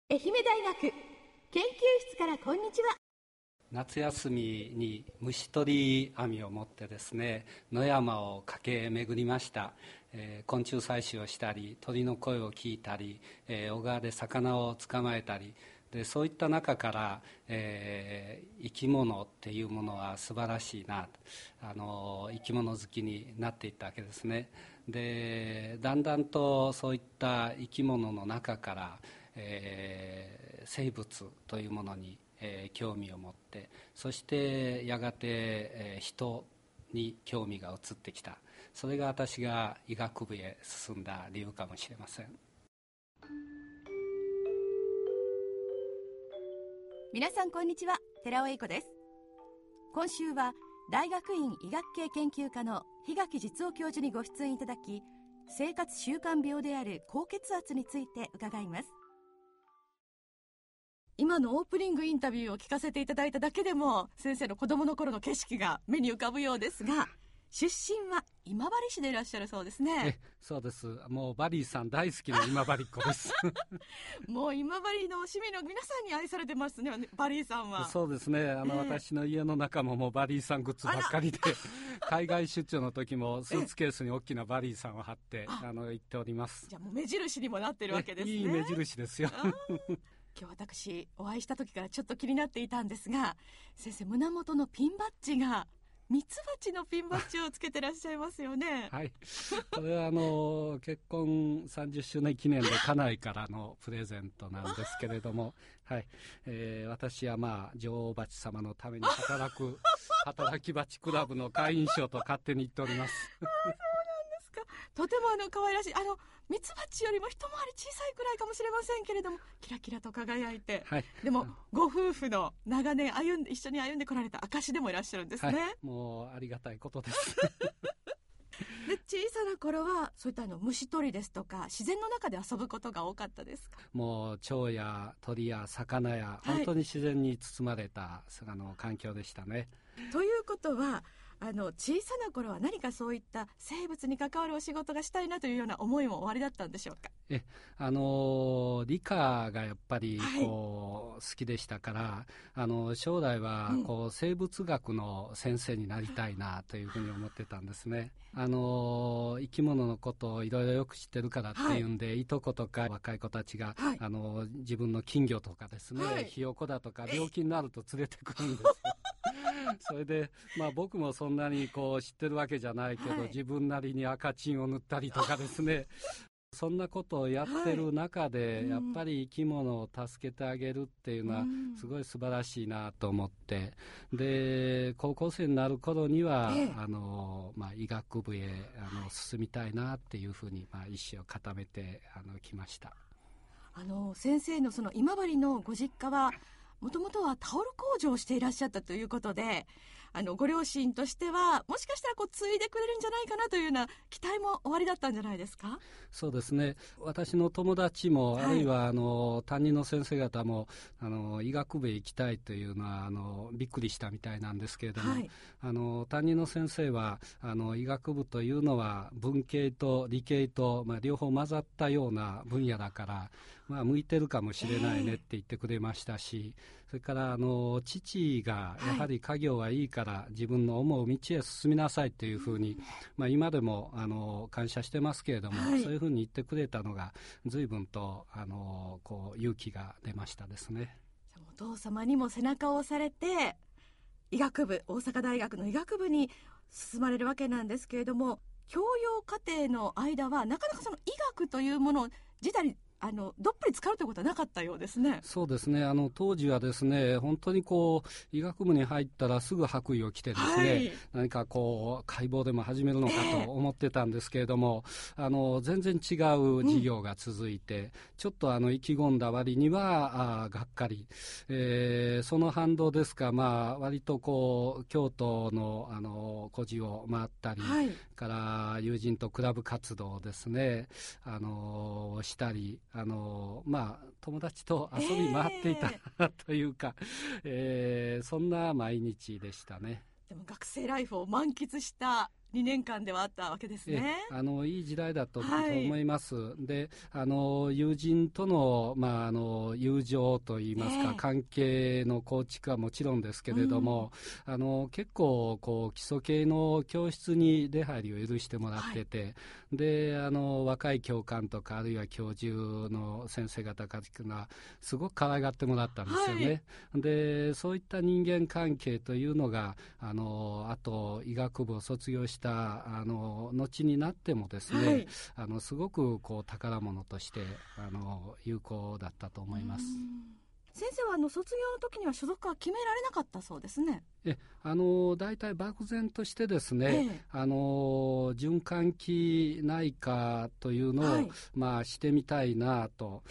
愛媛大学研究室からこんにちは。 夏休みに虫取り網を持ってですね、野山を駆け巡りました。昆虫採集をしたり、鳥の声を聞いたり、小川で魚を捕まえたりで、そういった中から、生き物っていうものは素晴らしいなと、生き物好きになっていったわけですね。で、だんだんとそういった生き物の中から、生物というものに興味を持って、そしてやがて、人に興味が移ってきた。それが私が医学部へ進んだ理由かもしれません。 皆さんこんにちは、寺尾英子です。今週は大学院医学系研究科の檜垣実夫教授にご出演いただき、生活習慣病である高血圧について伺います。今のオープニングインタビューを聞かせていただいただけでも、先生の子供の頃の景色が目に浮かぶようですが、出身は今治市でいらっしゃるそうですね。 そうです。もうバリーさん大好きな今治っ子ですもう今治の市民の皆さんに愛されてますね、バリーさんは。 そうですね。私の家の中ももうバリーさんグッズばっかりで海外出張の時もスーツケースに大きなバリーさんを貼って行っております。 じゃあもう目印にもなってるわけですね。 いい目印ですよ今日私お会いした時からちょっと気になっていたんですが、先生胸元のピンバッジがミツバチのピンバッジをつけてらっしゃいますよねはい、これは結婚30周年記念で家内からのプレゼントなんですけれどもはい、私は女王蜂様のために働き蜂クラブの会員賞と勝手に言っておりますとても可愛らしい、ミツバチよりも一回り小さいくらいかもしれませんけれども、キラキラと輝いて、 はい、 でもご夫婦の長年一緒に歩んでこられた証でもいらっしゃるんですね。 はい、もうありがたいことですで、小さな頃はそういった虫取りですとか自然の中で遊ぶことが多かったですか？ もう蝶や鳥や魚や本当に自然に包まれた、環境でしたね。 ということは小さな頃は何かそういった生物に関わるお仕事がしたいなというような思いもおありだったんでしょうか？ 理科がやっぱり好きでしたから、将来は生物学の先生になりたいなというふうに思ってたんですね。生き物のことをいろいろよく知ってるからっていうんで、いとことか若い子たちが、自分の金魚とかですね、ひよこだとか病気になると連れてくるんですよそれで、僕もそんなに知ってるわけじゃないけど、自分なりに赤チンを塗ったりとかですねそんなことをやってる中で、やっぱり生き物を助けてあげるっていうのはすごい素晴らしいなと思って、で高校生になる頃には、医学部へ進みたいなっていうふうに、意思を固めてきました。 先生のその今治のご実家はもともとはタオル工場をしていらっしゃったということで、ご両親としてはもしかしたら継いでくれるんじゃないかなというような期待もおありだったんじゃないですか？ そうですね。私の友達も、あるいは担任の先生方も医学部へ行きたいというのはびっくりしたみたいなんですけれども、担任の先生は医学部というのは文系と理系と、両方混ざったような分野だから、向いてるかもしれないねって言ってくれましたし、それから父がやはり家業はいいから自分の思う道へ進みなさいというふうに、今でも感謝してますけれども、そういうふうに言ってくれたのが随分と勇気が出ましたですね。 お父様にも背中を押されて医学部、大阪大学の医学部に進まれるわけなんですけれども、教養課程の間はなかなかその医学というもの自体にどっぷり使うということはなかったようですね。 そうですね。当時はですね、本当に医学部に入ったらすぐ白衣を着てですね、何か解剖でも始めるのかと思ってたんですけれども、全然違う授業が続いて、ちょっと意気込んだ割にはがっかり、その反動ですか、割と京都の孤児を回ったり、から友人とクラブ活動をですね、したり、友達と遊び回っていたなというか、そんな毎日でしたね。 でも学生ライフを満喫した 2年間ではあったわけですね。 いい時代だとはい思います。で、友人との、友情といいますか、関係の構築はもちろんですけれども、結構基礎系の教室に出入りを許してもらってて、で若い教官とかあるいは教授の先生方からすごく可愛がってもらったんですよね。でそういった人間関係というのがあと医学部を卒業した後になってもですね、すごく宝物として有効だったと思います。 先生は卒業の時には所属は決められなかったそうですね。 大体漠然としてですね、循環器内科というのを、してみたいなと、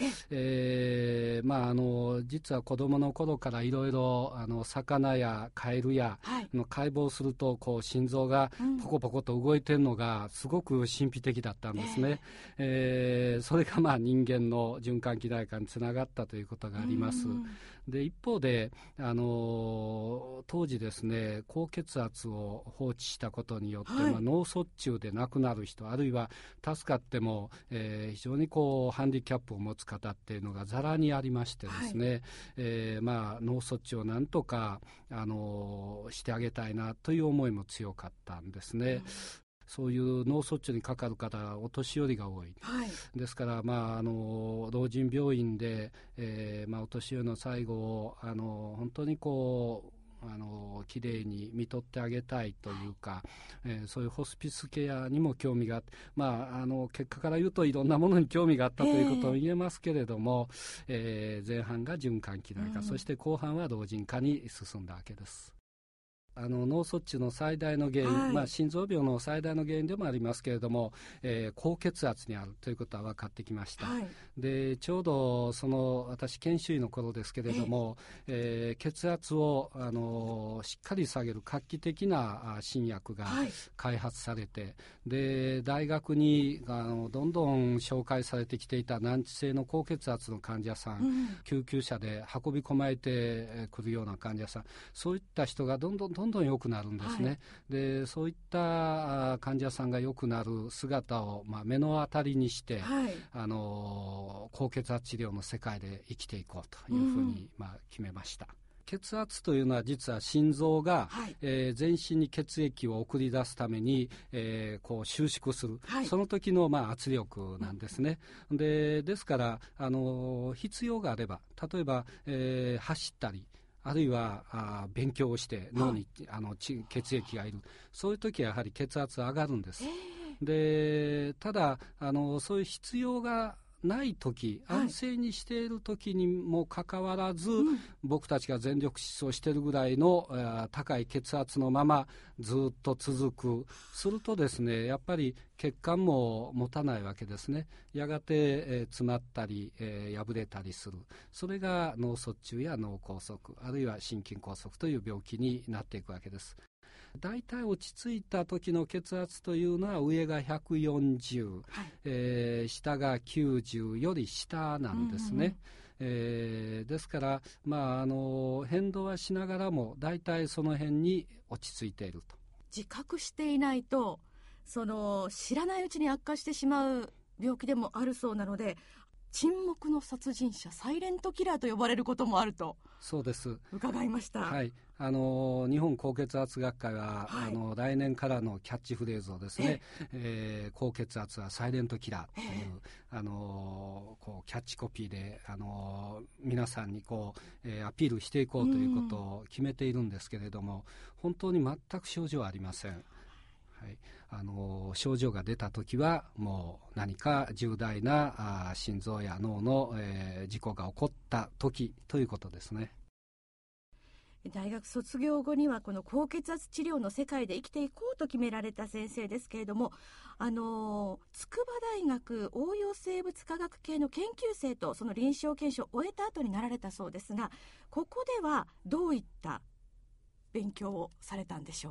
実は子どもの頃からいろいろ魚やカエルや、解剖すると心臓がポコポコと動いてるのがすごく神秘的だったんですね。それが人間の循環器内科につながったということがあります。で一方で当時ですね、高血圧を放置したことによって、脳卒中で亡くなる人、あるいは助かっても、非常にハンディキャップを持つ方っていうのがざらにありましてですね、脳卒中をなんとかしてあげたいなという思いも強かったんですね。そういう脳卒中にかかる方はお年寄りが多い、ですから、老人病院で、お年寄りの最後を本当にきれいに見とってあげたいというか、そういうホスピスケアにも興味があって、結果から言うといろんなものに興味があったということを言えますけれども、前半が循環器内科、そして後半は老人科に進んだわけです。脳卒中の最大の原因、心臓病の最大の原因でもありますけれども、高血圧にあるということは分かってきました。でちょうど私研修医の頃ですけれども、血圧をしっかり下げる画期的な新薬が開発されて、で大学にどんどん紹介されてきていた難治性の高血圧の患者さん、救急車で運び込まれてくるような患者さん、そういった人がどんどん良くなるんですね。でそういった患者さんが良くなる姿を、目の当たりにして、高血圧治療の世界で生きていこうというふうに、決めました。血圧というのは実は心臓が、全身に血液を送り出すために、収縮する、その時の、圧力なんですね。ですから必要があれば、例えば、走ったりあるいは勉強をして脳に、血液がいる、そういう時はやはり血圧上がるんです。でただそういう必要がない時、安静にしている時にもかかわらず、僕たちが全力疾走しているぐらいの高い血圧のままずっと続く、するとですね、やっぱり血管も持たないわけですね。やがて、詰まったり、破れたりする、それが脳卒中や脳梗塞、あるいは心筋梗塞という病気になっていくわけです。だいたい落ち着いた時の血圧というのは上が140、下が90より下なんですね。ですから、変動はしながらもだいたいその辺に落ち着いていると。 自覚していないと知らないうちに悪化してしまう病気でもあるそうなので、沈黙の殺人者、サイレントキラーと呼ばれることもあるとそうです伺いました。 日本高血圧学会は、来年からのキャッチフレーズをですね、高血圧はサイレントキラーという、キャッチコピーで、皆さんにアピールしていこうということを決めているんですけれども、本当に全く症状はありません。症状が出たときはもう何か重大な心臓や脳の、事故が起こったときということですね。 大学卒業後にはこの高血圧治療の世界で生きていこうと決められた先生ですけれども、筑波大学応用生物科学系の研究生とその臨床研修を終えた後になられたそうですが、ここではどういった勉強をされたんでしょうか。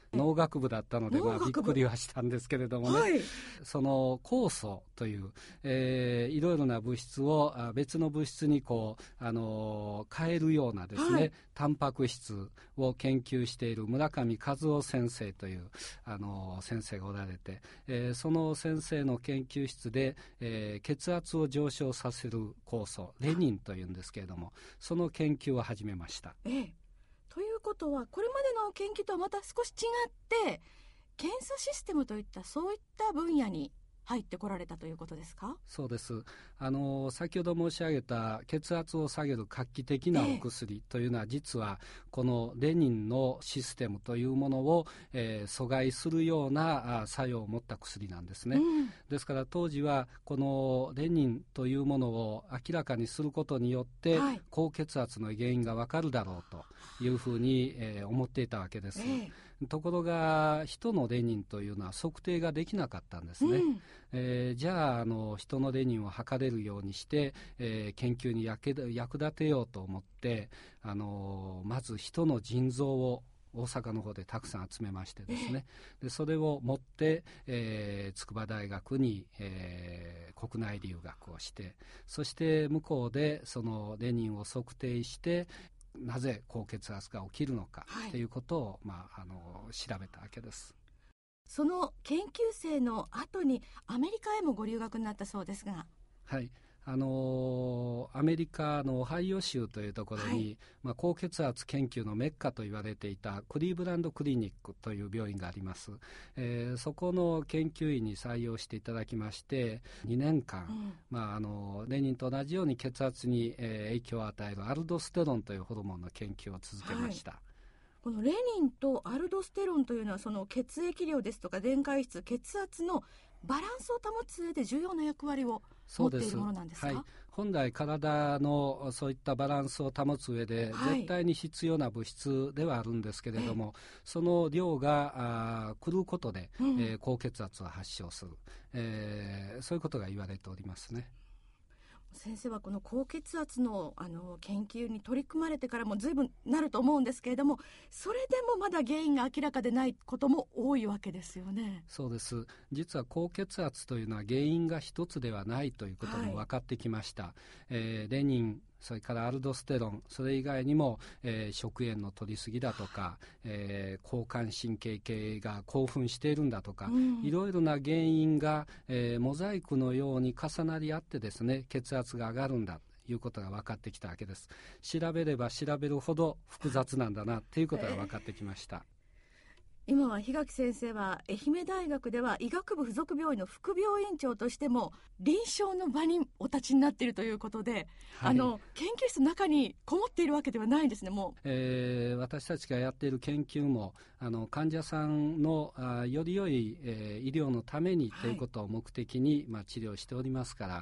農学部だったので、びっくりはしたんですけれどもね、はい、その酵素という、いろいろな物質を別の物質に変えるようなですね、はい、タンパク質を研究している村上和夫先生という先生がおられて、その先生の研究室で、血圧を上昇させる酵素レニンというんですけれども、その研究を始めました。 ということはこれまでの研究とはまた少し違って検査システムといったそういった分野に入ってこられたということですか？ そうです。先ほど申し上げた血圧を下げる画期的なお薬というのは、実はこのレニンのシステムというものを、阻害するような作用を持った薬なんですね、ですから当時はこのレニンというものを明らかにすることによって、高血圧の原因がわかるだろうというふうに、思っていたわけです、ところが人のレニンというのは測定ができなかったんですね、じゃあ、人のレニンを測れるようにして、研究に役立てようと思って、まず人の腎臓を大阪の方でたくさん集めましてですね、でそれを持って、筑波大学に、国内留学をして、そして向こうでそのレニンを測定してなぜ高血圧が起きるのかということを、調べたわけです。 その研究生の後にアメリカへもご留学になったそうですが。 はい、アメリカのオハイオ州というところに、高血圧研究のメッカと言われていたクリーブランドクリニックという病院があります、そこの研究員に採用していただきまして2年間、レニンと同じように血圧に、影響を与えるアルドステロンというホルモンの研究を続けました、 このレニンとアルドステロンというのはその血液量ですとか電解質、血圧のバランスを保つ上で重要な役割を持っているものなんですか？ はい、本来体のそういったバランスを保つ上で絶対に必要な物質ではあるんですけれども、その量が狂うことで、高血圧を発症する、そういうことが言われておりますね。 先生はこの高血圧の、研究に取り組まれてからも随分なると思うんですけれども、それでもまだ原因が明らかでないことも多いわけですよね。 そうです。実は高血圧というのは原因が一つではないということも分かってきました、レニン、それからアルドステロン、それ以外にも、食塩の摂りすぎだとか、交感神経系が興奮しているんだとか、いろいろな原因が、モザイクのように重なり合ってですね、血圧が上がるんだということが分かってきたわけです。調べれば調べるほど複雑なんだなということが分かってきました、 今は檜垣先生は愛媛大学では医学部附属病院の副病院長としても臨床の場にお立ちになっているということで、研究室の中にこもっているわけではないんですね。もう、私たちがやっている研究も患者さんのより良い、医療のためにということを目的に、治療しておりますから、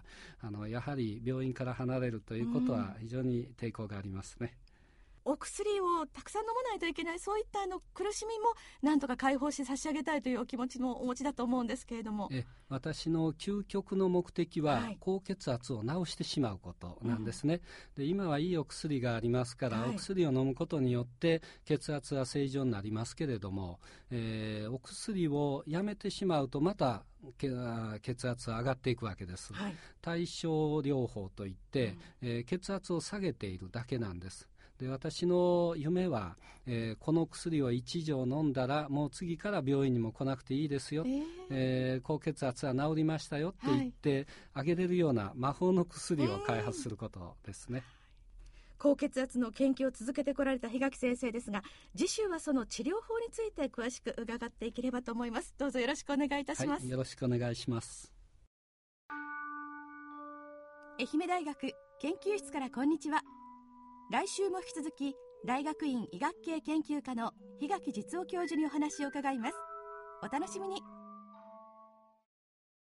やはり病院から離れるということは非常に抵抗がありますね。 お薬をたくさん飲まないといけない、そういった苦しみもなんとか解放して差し上げたいというお気持ちもお持ちだと思うんですけれども、 私の究極の目的は、高血圧を治してしまうことなんですね、で今はいいお薬がありますから、お薬を飲むことによって血圧は正常になりますけれども、お薬をやめてしまうとまた血圧は上がっていくわけです、対症療法といって、血圧を下げているだけなんです。で私の夢は、この薬を1錠飲んだらもう次から病院にも来なくていいですよ、高血圧は治りましたよって言ってあげれるような魔法の薬を開発することですね。 高血圧の研究を続けてこられた檜垣先生ですが、次週はその治療法について詳しく伺っていければと思います。どうぞよろしくお願いいたします。 よろしくお願いします。 愛媛大学研究室からこんにちは。来週も引き続き大学院医学系研究科の檜垣実夫教授にお話を伺います。お楽しみに。